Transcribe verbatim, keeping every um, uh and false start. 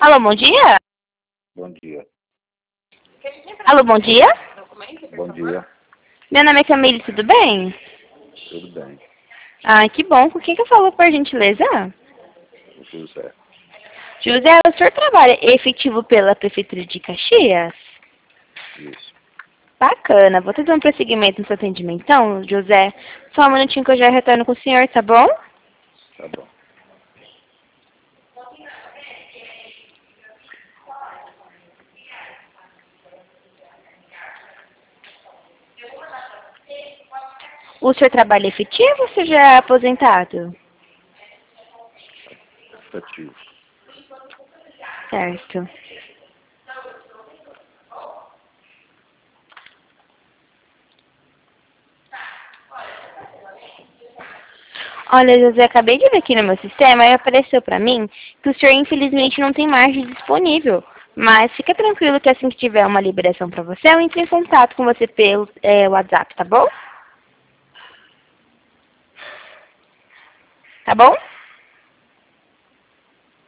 Alô, bom dia? Bom dia. Alô, bom dia? Bom dia. Meu nome é Camille, tudo bem? Tudo bem. Ah, que bom. Com quem que eu falo, por gentileza? O José. José, o senhor trabalha efetivo pela Prefeitura de Caxias? Isso. Bacana. Vou fazer um prosseguimento no seu atendimento, então, José. Só um minutinho que eu já retorno com o senhor, tá bom? Tá bom. O senhor trabalha efetivo ou você já é aposentado? Aplicativo. Certo. Olha, José, acabei de ver aqui no meu sistema e apareceu pra mim que o senhor infelizmente não tem margem disponível. Mas fica tranquilo que assim que tiver uma liberação pra você, eu entro em contato com você pelo é, WhatsApp, tá bom? Tá bom?